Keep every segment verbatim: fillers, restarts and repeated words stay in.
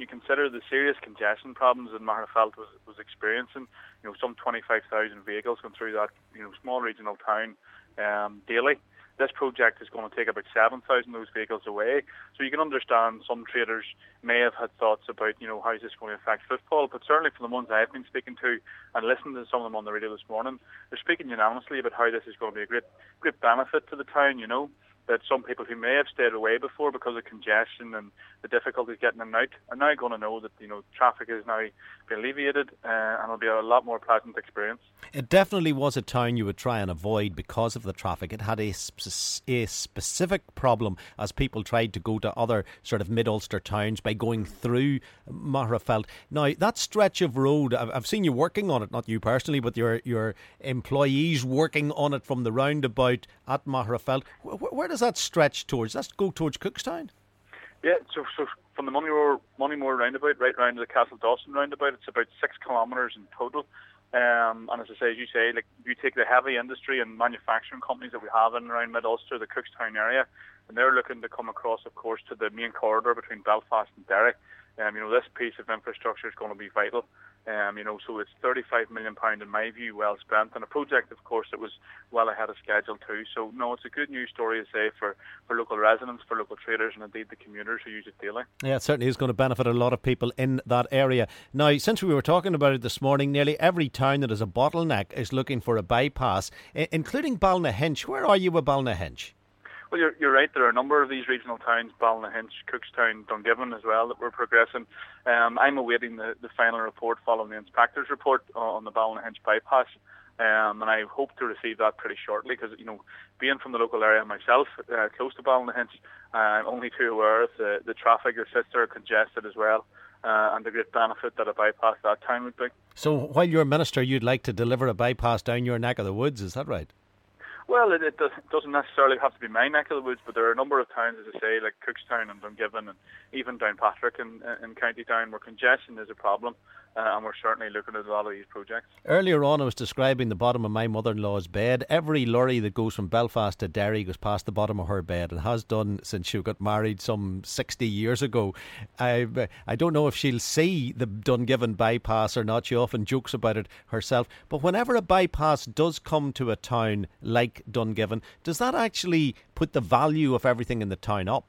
you consider the serious congestion problems that Magherafelt was, was experiencing, you know, some twenty-five thousand vehicles going through that, you know, small regional town um, daily. This project is going to take about seven thousand of those vehicles away. So you can understand some traders may have had thoughts about, you know, how is this going to affect footfall. But certainly for the ones I've been speaking to and listening to some of them on the radio this morning, they're speaking unanimously about how this is going to be a great, great benefit to the town, you know. That some people who may have stayed away before because of congestion and the difficulties getting in and out are now going to know that, you know, traffic is now being alleviated uh, and it'll be a lot more pleasant experience. It definitely was a town you would try and avoid because of the traffic. It had a, sp- a specific problem as people tried to go to other sort of mid-Ulster towns by going through Magherafelt. Now, that stretch of road, I've, I've seen you working on it, not you personally, but your, your employees working on it from the roundabout at Magherafelt. Where, where does that stretch towards? Does that go towards Cookstown? Yeah, so, so from the Moneymore, Moneymore roundabout right round to the Castle Dawson roundabout, it's about six kilometres in total. Um, and as I say, as you say, like you take the heavy industry and manufacturing companies that we have in and around Mid-Ulster, the Cookstown area, and they're looking to come across, of course, to the main corridor between Belfast and Derry. Um, you know, this piece of infrastructure is going to be vital. Um, you know, so it's thirty-five million pounds in my view, well spent, and a project, of course, that was well ahead of schedule too. So, no, it's a good news story, to say, for, for local residents, for local traders, and indeed the commuters who use it daily. Yeah, it certainly is going to benefit a lot of people in that area. Now, since we were talking about it this morning, nearly every town that is a bottleneck is looking for a bypass, including Ballynahinch. Where are you with Ballynahinch? Well, you're, you're right. There are a number of these regional towns, Ballynahinch, Cookstown, Dungiven as well, that we're progressing. Um, I'm awaiting the, the final report following the inspector's report on the Ballynahinch bypass, um, and I hope to receive that pretty shortly because, you know, being from the local area myself, uh, close to Ballynahinch, I'm only too aware of the, the traffic. Your sister are congested as well, uh, and the great benefit that a bypass that town would be. So while you're minister, you'd like to deliver a bypass down your neck of the woods, is that right? Well, it, it doesn't necessarily have to be my neck of the woods, but there are a number of towns, as I say, like Cookstown and Dungiven and even Downpatrick in, in County Down, where congestion is a problem, uh, and we're certainly looking at a lot of these projects. Earlier on, I was describing the bottom of my mother-in-law's bed. Every lorry that goes from Belfast to Derry goes past the bottom of her bed, and has done since she got married some sixty years ago. I, I don't know if she'll see the Dungiven bypass or not. She often jokes about it herself. But whenever a bypass does come to a town like Dungiven, does that actually put the value of everything in the town up?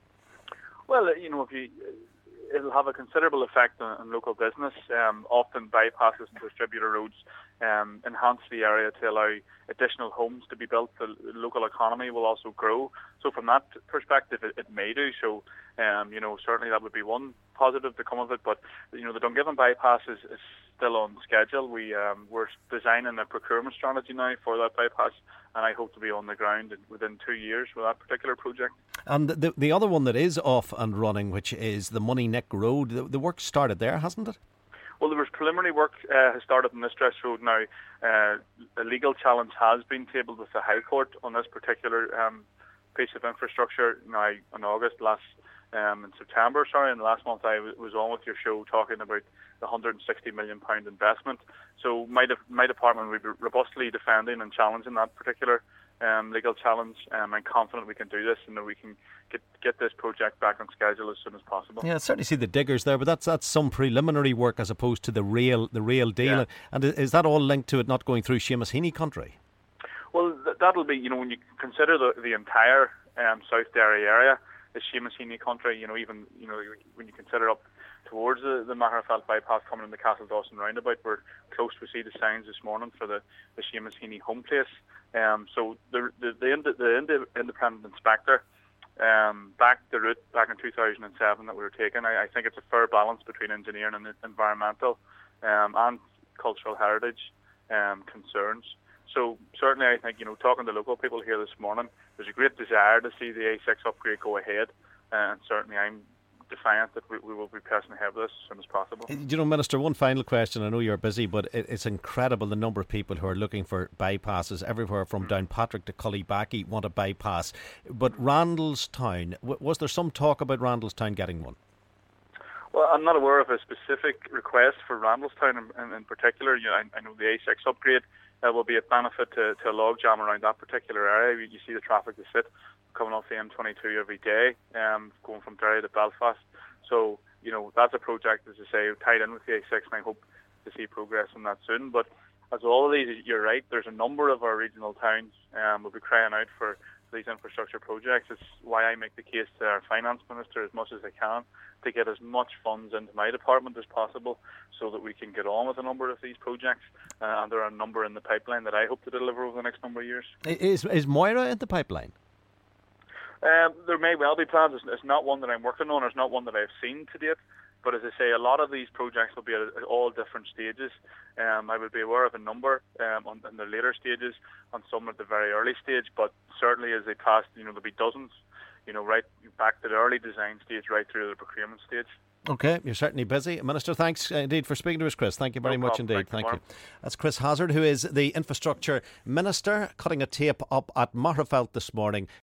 Well, you know, if you, it'll have a considerable effect on, on local business. Um, often bypasses and distributor roads um, enhance the area to allow additional homes to be built. The local economy will also grow. So from that perspective, it, it may do. So, um, you know, certainly that would be one positive to come of it. But, you know, the Dungiven bypass is, is still on schedule. We, um, we're designing a procurement strategy now for that bypass, and I hope to be on the ground within two years with that particular project. And the the other one that is off and running, which is the Moneyneck Road, the, the work started there, hasn't it? Well, there was preliminary work uh, has started on this stretch road now. Uh, a legal challenge has been tabled with the High Court on this particular um, piece of infrastructure now in August, last um, in September, sorry, and last month I w- was on with your show talking about the one hundred sixty million pounds investment. So my, de- my department will be robustly defending and challenging that particular Um, legal challenge. Um, I'm confident we can do this and that we can get get this project back on schedule as soon as possible. Yeah, I certainly see the diggers there, but that's that's some preliminary work as opposed to the real the real deal. Yeah. And is that all linked to it not going through Seamus Heaney country? Well, th- that'll be, you know, when you consider the, the entire um, South Derry area is Seamus Heaney country. You know, even you know when you consider up towards the, the Magherafelt bypass coming in the Castle Dawson roundabout, we're close to see the signs this morning for the, the Seamus Heaney home place. Um, so the the the, ind- the ind- independent inspector um, backed the route back in two thousand seven that we were taking. I, I think it's a fair balance between engineering and environmental um, and cultural heritage um, concerns. So certainly I think, you know, talking to local people here this morning, there's a great desire to see the A six upgrade go ahead, and certainly I'm defiant that we, we will be pressing ahead with this as soon as possible. You know, Minister, one final question. I know you're busy, but it, it's incredible the number of people who are looking for bypasses everywhere from Downpatrick to Cullybackey want a bypass. But Randalstown, w- was there some talk about Randalstown getting one? Well, I'm not aware of a specific request for Randalstown in, in, in particular. You know, I, I know the A six upgrade uh, will be a benefit to, to a logjam around that particular area. You, you see the traffic that sit coming off the M twenty-two every day, um, going from Derry to Belfast. So you know, that's a project, as I say, tied in with the A six, and I hope to see progress on that soon. But as all of these, you're right, there's a number of our regional towns um, will be crying out for these infrastructure projects. It's why I make the case to our finance minister as much as I can to get as much funds into my department as possible so that we can get on with a number of these projects. Uh, and there are a number in the pipeline that I hope to deliver over the next number of years. Is, is Moira in the pipeline? Um, there may well be plans. It's, it's not one that I'm working on. It's not one that I've seen to date. But as I say, a lot of these projects will be at, at all different stages. Um, I will be aware of a number um, on, in the later stages, on some at the very early stage. But certainly as they pass, you know, there'll be dozens, you know, right back to the early design stage, right through to the procurement stage. Okay, you're certainly busy. Minister, thanks uh, indeed for speaking to us, Chris. Thank you very no much problem. indeed. Thank, Thank you. That's Chris Hazzard, who is the Infrastructure Minister, cutting a tape up at Magherafelt this morning.